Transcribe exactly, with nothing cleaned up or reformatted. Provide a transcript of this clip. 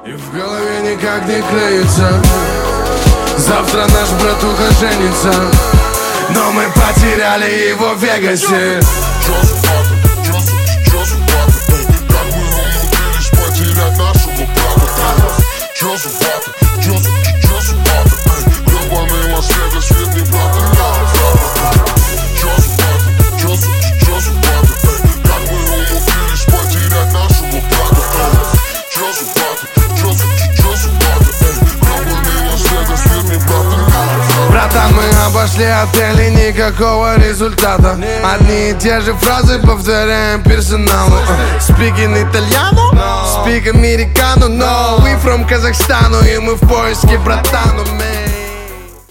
И в голове никак не клеится. Завтра наш братуха женится, но мы потеряли его в Вегасе. Чё за фата, чё за, чё за фата, эй, как мы умудрились потерять нашего брата. Чё за фата, чё за, чё за фата, эй, гребаный Лас-Вегас, ведь не брата. Чё за фата, чё за, чё за фата, эй, как мы умудрились потерять нашего брата. Чё за фата, чё за, чё за фата, эй, гребаный Лас-Вегас, ведь не брата. Братан, мы обошли отели, никакого результата. Одни и те же фразы повторяем персоналу. Speaking итальяно, speak американо, no. We from Казахстану, и мы в поиске братану, man.